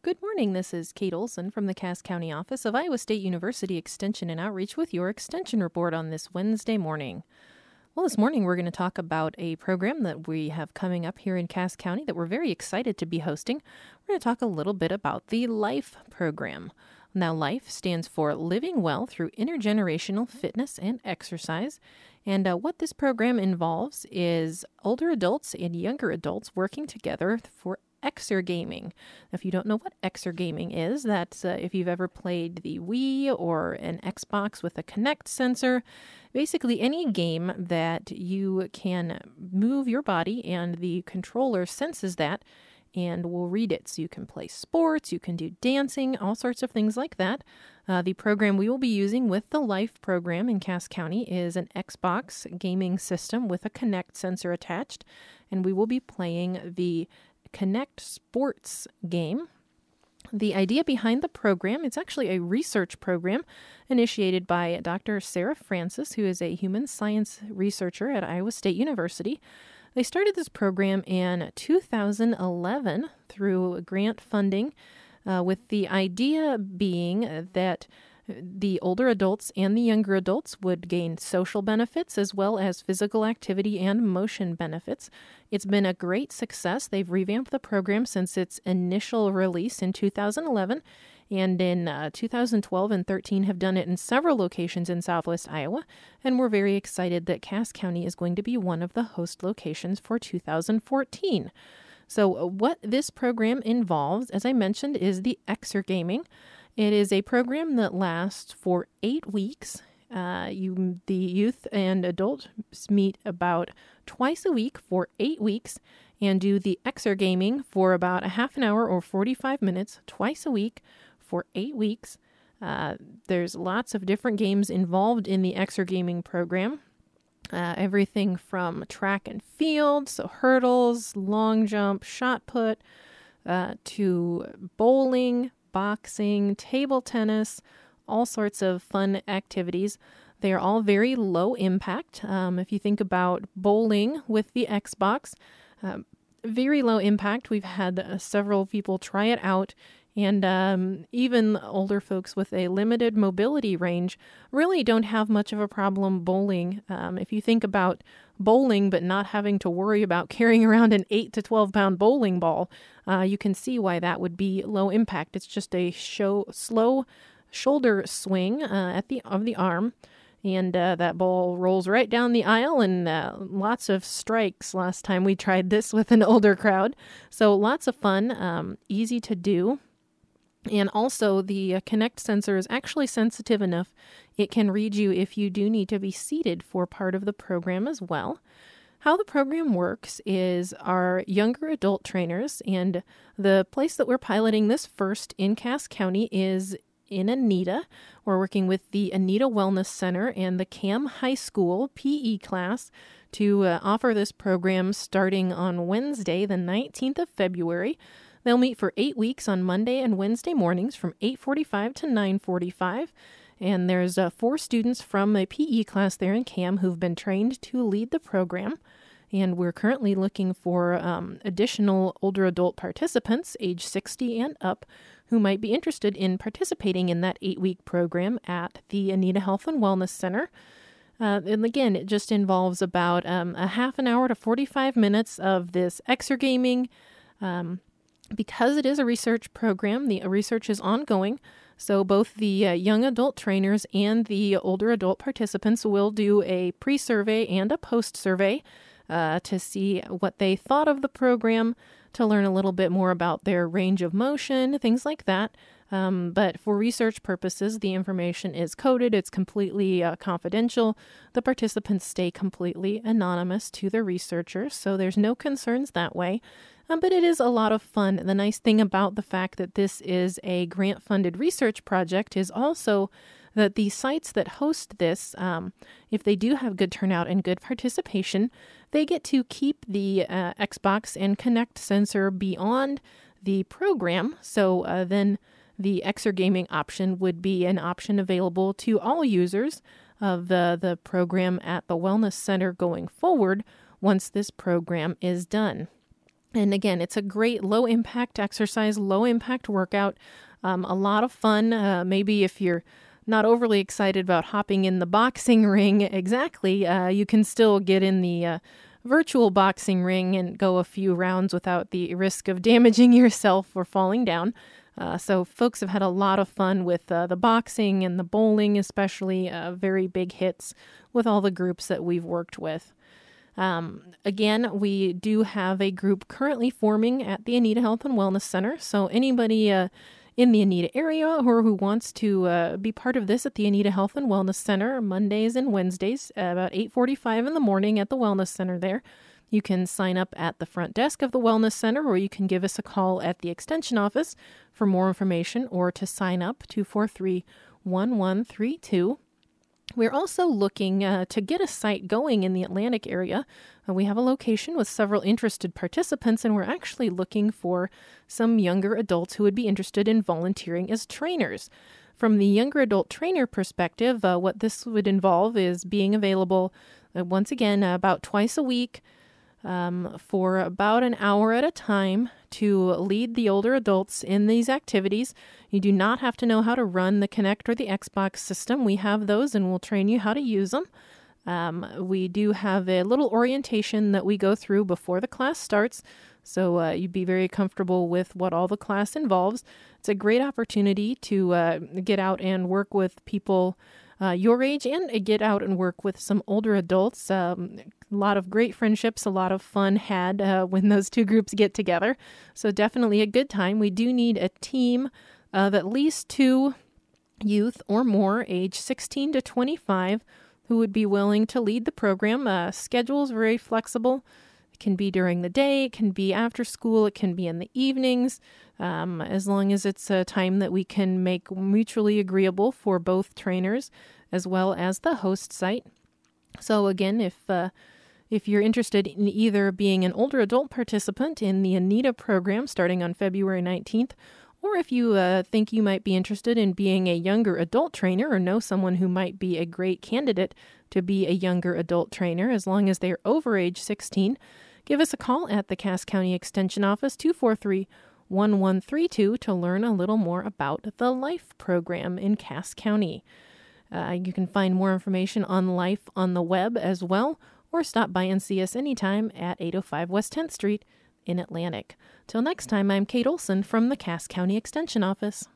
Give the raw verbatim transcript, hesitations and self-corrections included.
Good morning. This is Kate Olson from the Cass County office of Iowa State University Extension and Outreach with your Extension Report on this Wednesday morning. Well, this morning we're going to talk about a program that we have coming up here in Cass County that we're very excited to be hosting. We're going to talk a little bit about the LIFE program. Now, LIFE stands for Living Well Through Intergenerational Fitness and Exercise. And uh, what this program involves is older adults and younger adults working together for exergaming. If you don't know what exergaming is, that's uh, if you've ever played the Wii or an Xbox with a Kinect sensor, basically any game that you can move your body and the controller senses that and will read it. So you can play sports, you can do dancing, all sorts of things like that. Uh, the program we will be using with the LIFE program in Cass County is an Xbox gaming system with a Kinect sensor attached, and we will be playing the Kinect Sports game. The idea behind the program, it's actually a research program initiated by Doctor Sarah Francis, who is a human science researcher at Iowa State University. They started this program in two thousand eleven through grant funding, uh, with the idea being that the older adults and the younger adults would gain social benefits as well as physical activity and motion benefits. It's been a great success. They've revamped the program since its initial release in two thousand eleven, and in uh, two thousand twelve and thirteen have done it in several locations in southwest Iowa, and we're very excited that Cass County is going to be one of the host locations for two thousand fourteen. So uh, what this program involves, as I mentioned, is the exergaming. It is a program that lasts for eight weeks. Uh, you, the youth and adults meet about twice a week for eight weeks and do the exergaming for about a half an hour or forty-five minutes twice a week for eight weeks. Uh, there's lots of different games involved in the exergaming program. Uh, everything from track and field, so hurdles, long jump, shot put, uh, to bowling, boxing, table tennis, all sorts of fun activities. They are all very low impact. Um, if you think about bowling with the Xbox, uh, very low impact. We've had uh, several people try it out, and um, even older folks with a limited mobility range really don't have much of a problem bowling. Um, if you think about bowling but not having to worry about carrying around an eight to twelve pound bowling ball, uh, you can see why that would be low impact. It's just a show, slow shoulder swing uh, at the of the arm, and uh, that ball rolls right down the aisle, and uh, lots of strikes last time we tried this with an older crowd. So lots of fun, um, easy to do. And also, the uh, Kinect sensor is actually sensitive enough. It can read you if you do need to be seated for part of the program as well. How the program works is our younger adult trainers, and the place that we're piloting this first in Cass County is in Anita. We're working with the Anita Wellness Center and the Cam High School P E class to uh, offer this program starting on Wednesday, the nineteenth of February. They'll meet for eight weeks on Monday and Wednesday mornings from eight forty-five to nine forty-five. And there's uh, four students from a P E class there in Cam who've been trained to lead the program. And we're currently looking for um, additional older adult participants, age sixty and up, who might be interested in participating in that eight-week program at the Anita Health and Wellness Center. Uh, and again, it just involves about um, a half an hour to forty-five minutes of this exergaming. Um, Because it is a research program, the research is ongoing, so both the uh, young adult trainers and the older adult participants will do a pre-survey and a post-survey uh, to see what they thought of the program, to learn a little bit more about their range of motion, things like that. Um, but for research purposes, the information is coded. It's completely uh, confidential. The participants stay completely anonymous to the researchers, so there's no concerns that way. Um, but it is a lot of fun. The nice thing about the fact that this is a grant-funded research project is also that the sites that host this, um, if they do have good turnout and good participation, they get to keep the uh, Xbox and Kinect sensor beyond the program. So uh, then the exergaming option would be an option available to all users of the, the program at the Wellness Center going forward once this program is done. And again, it's a great low-impact exercise, low-impact workout, um, a lot of fun. Uh, maybe if you're not overly excited about hopping in the boxing ring exactly, uh, you can still get in the uh, virtual boxing ring and go a few rounds without the risk of damaging yourself or falling down. Uh, so folks have had a lot of fun with uh, the boxing and the bowling, especially uh, very big hits with all the groups that we've worked with. Um, again, we do have a group currently forming at the Anita Health and Wellness Center. So anybody uh, in the Anita area or who wants to uh, be part of this at the Anita Health and Wellness Center, Mondays and Wednesdays, uh, about eight forty-five in the morning at the Wellness Center there. You can sign up at the front desk of the Wellness Center, or you can give us a call at the Extension office for more information or to sign up, two four three, one one three two. We're also looking uh, to get a site going in the Atlantic area. Uh, we have a location with several interested participants, and we're actually looking for some younger adults who would be interested in volunteering as trainers. From the younger adult trainer perspective, uh, what this would involve is being available, uh, once again, uh, about twice a week um, for about an hour at a time to lead the older adults in these activities. You do not have to know how to run the Kinect or the Xbox system. We have those and we'll train you how to use them. Um, we do have a little orientation that we go through before the class starts, so uh, you'd be very comfortable with what all the class involves. It's a great opportunity to uh, get out and work with people uh, your age and get out and work with some older adults. Um, a lot of great friendships, a lot of fun had uh, when those two groups get together. So definitely a good time. We do need a team of at least two youth or more, age sixteen to twenty-five, who would be willing to lead the program. Uh, schedule is very flexible. It can be during the day, it can be after school, it can be in the evenings, um, as long as it's a time that we can make mutually agreeable for both trainers as well as the host site. So again, if uh, if you're interested in either being an older adult participant in the Anita program starting on February nineteenth, or if you uh, think you might be interested in being a younger adult trainer or know someone who might be a great candidate to be a younger adult trainer, as long as they're over age sixteen, give us a call at the Cass County Extension Office, two four three, one one three two, to learn a little more about the LIFE program in Cass County. Uh, you can find more information on LIFE on the web as well, or stop by and see us anytime at eight oh five West tenth Street in Atlantic. Till next time, I'm Kate Olson from the Cass County Extension Office.